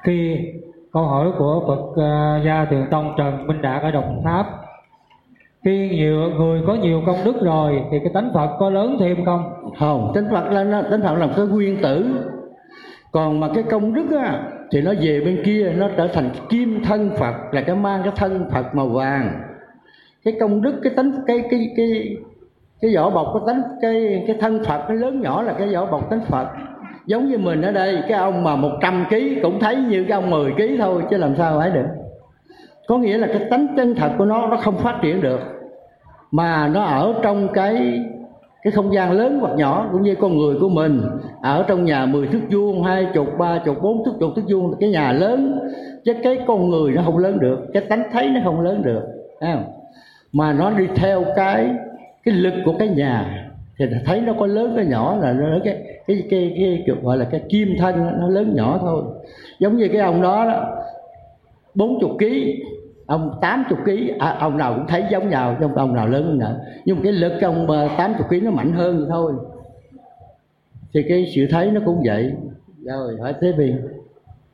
Khi câu hỏi của Phật gia Thượng Tông Trần Minh Đạt ở Đồng Tháp, khi nhiều người có nhiều công đức rồi thì cái tánh Phật có lớn thêm không? Không, tánh Phật là cái nguyên tử. Còn mà cái công đức á, thì nó về bên kia, nó trở thành kim thân Phật, là cái mang cái thân Phật màu vàng. Cái công đức, cái tánh, cái vỏ bọc của tánh, cái thân Phật nó lớn nhỏ là cái vỏ bọc tánh Phật. Giống như mình ở đây, cái ông mà 100 kg cũng thấy như cái ông 10 kg thôi, chứ làm sao phải được. Có nghĩa là cái tánh chân thật của nó không phát triển được, mà nó ở trong cái không gian lớn hoặc nhỏ. Cũng như con người của mình ở trong nhà 10 thước vuông, 20, 30, 40 thước vuông, cái nhà lớn, chứ cái con người nó không lớn được, cái tánh thấy nó không lớn được, thấy không? Mà nó đi theo cái lực của cái nhà thì thấy nó có lớn có nhỏ, là nó cái gọi là cái kim thân nó lớn nhỏ thôi. Giống như cái ông đó 40 kg, ông 80 kg, ông nào cũng thấy giống nhau, trong ông nào lớn hơn nữa, nhưng mà cái lực của ông 80 kg nó mạnh hơn vậy thôi. Thì cái sự thấy nó cũng vậy. Rồi hỏi Thế Biên.